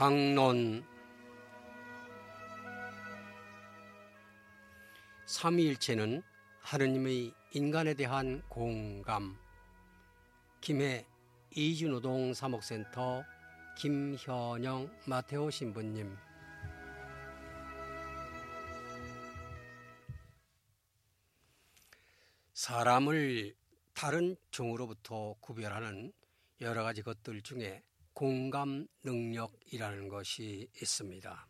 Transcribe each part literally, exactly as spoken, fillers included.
강론 삼위일체는 하느님의 인간에 대한 공감. 김해 이주노동 사목센터 김현영 마테오 신부님. 사람을 다른 종으로부터 구별하는 여러 가지 것들 중에 공감 능력이라는 것이 있습니다.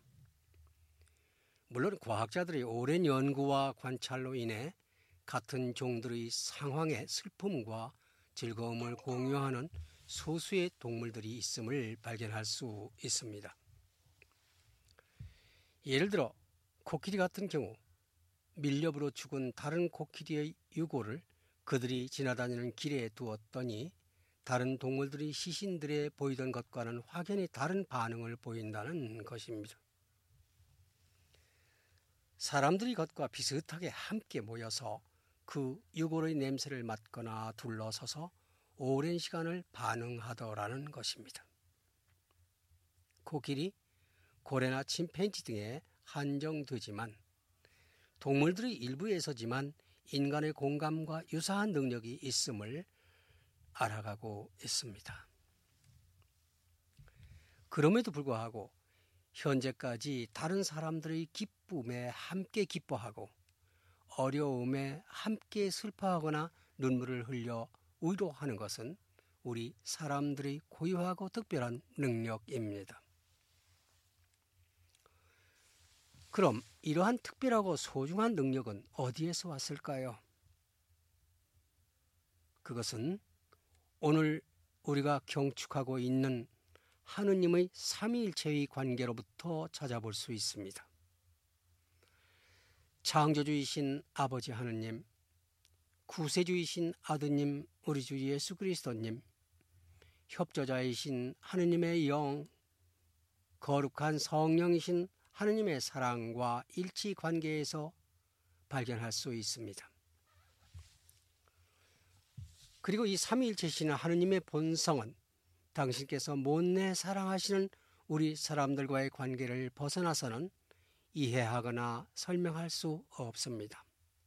물론 과학자들의 오랜 연구와 관찰로 인해 같은 종들의 상황의 슬픔과 즐거움을 공유하는 소수의 동물들이 있음을 발견할 수 있습니다. 예를 들어 코끼리 같은 경우 밀렵으로 죽은 다른 코끼리의 유골을 그들이 지나다니는 길에 두었더니 다른 동물들이 시신들에 보이던 것과는 확연히 다른 반응을 보인다는 것입니다. 사람들이 그것과 비슷하게 함께 모여서 그 유골의 냄새를 맡거나 둘러서서 오랜 시간을 반응하더라는 것입니다. 코끼리, 고래나 침팬지 등에 한정되지만 동물들의 일부에서지만 인간의 공감과 유사한 능력이 있음을 알아가고 있습니다. 그럼에도 불구하고 현재까지 다른 사람들의 기쁨에 함께 기뻐하고 어려움에 함께 슬퍼하거나 눈물을 흘려 위로하는 것은 우리 사람들의 고유하고 특별한 능력입니다. 그럼 이러한 특별하고 소중한 능력은 어디에서 왔을까요? 그것은 오늘 우리가 경축하고 있는 하느님의 삼위일체의 관계로부터 찾아볼 수 있습니다. 창조주이신 아버지 하느님, 구세주이신 아드님 우리 주 예수 그리스도님, 협조자이신 하느님의 영, 거룩한 성령이신 하느님의 사랑과 일치 관계에서 발견할 수 있습니다. 그리고 이 삼위일체신 하느님의 본성은 당신께서 못내 사랑하시는 우리 사람들과의 관계를 벗어나서는 이해하거나 설명할 수 없습니다.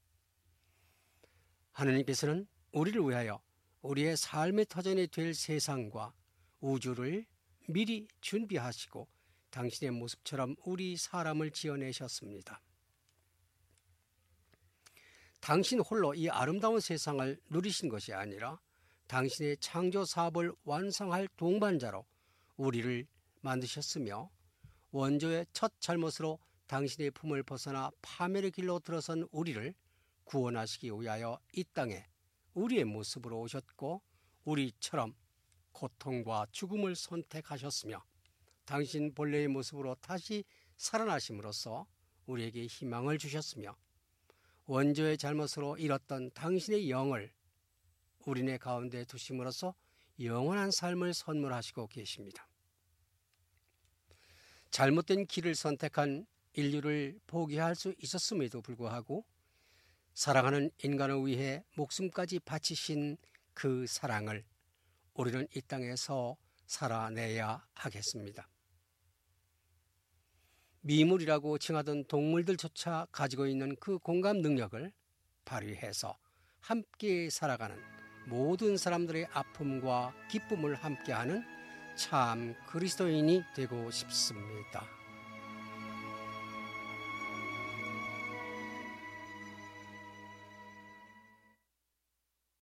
하느님께서는 우리를 위하여 우리의 삶의 터전이 될 세상과 우주를 미리 준비하시고 당신의 모습처럼 우리 사람을 지어내셨습니다. 당신 홀로 이 아름다운 세상을 누리신 것이 아니라 당신의 창조 사업을 완성할 동반자로 우리를 만드셨으며 원조의 첫 잘못으로 당신의 품을 벗어나 파멸의 길로 들어선 우리를 구원하시기 위하여 이 땅에 우리의 모습으로 오셨고 우리처럼 고통과 죽음을 선택하셨으며 당신 본래의 모습으로 다시 살아나심으로써 우리에게 희망을 주셨으며 원조의 잘못으로 잃었던 당신의 영을 우리네 가운데 두심으로써 영원한 삶을 선물하시고 계십니다. 잘못된 길을 선택한 인류를 포기할 수 있었음에도 불구하고 사랑하는 인간을 위해 목숨까지 바치신 그 사랑을 우리는 이 땅에서 살아내야 하겠습니다. 미물이라고 칭하던 동물들조차 가지고 있는 그 공감 능력을 발휘해서 함께 살아가는 모든 사람들의 아픔과 기쁨을 함께하는 참 그리스도인이 되고 싶습니다.